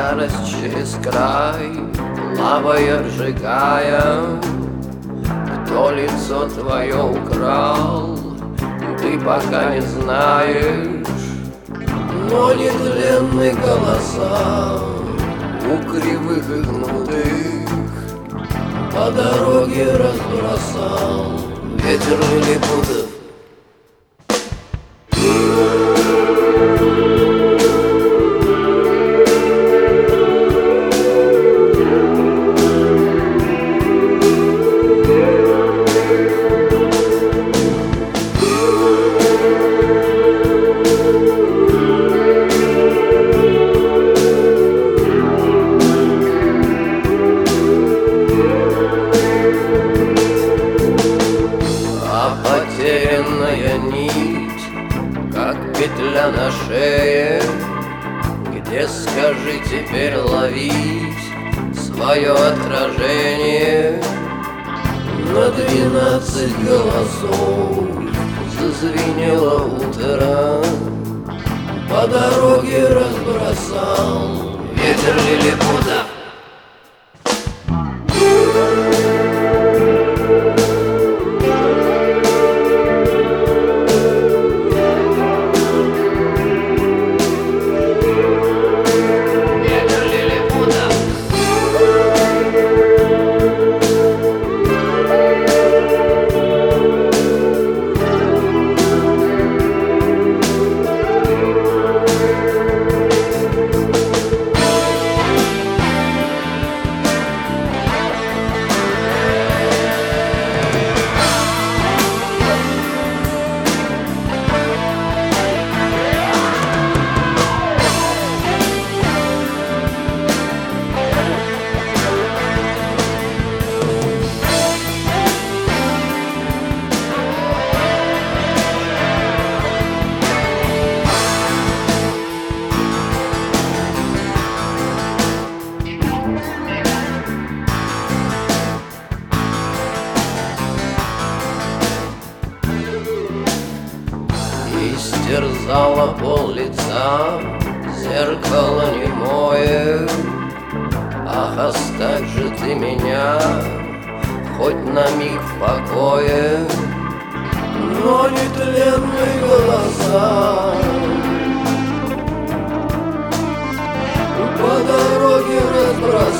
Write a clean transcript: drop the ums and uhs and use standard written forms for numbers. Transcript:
ярость через край, лавой обжигая. Кто лицо твое украл, ты пока не знаешь, но нетленные голоса у кривых и гнутых по дороге разбросал ветер лилипутов. Потерянная нить, как петля на шее, где, скажи, теперь ловить свое отражение? На 12 голосов зазвенело утро, по дороге разбросал ветер лилипутов. Истерзала пол лица зеркало немое. Ах, оставь же ты меня хоть на миг в покое. Но нетленные голоса по дороге разбросаны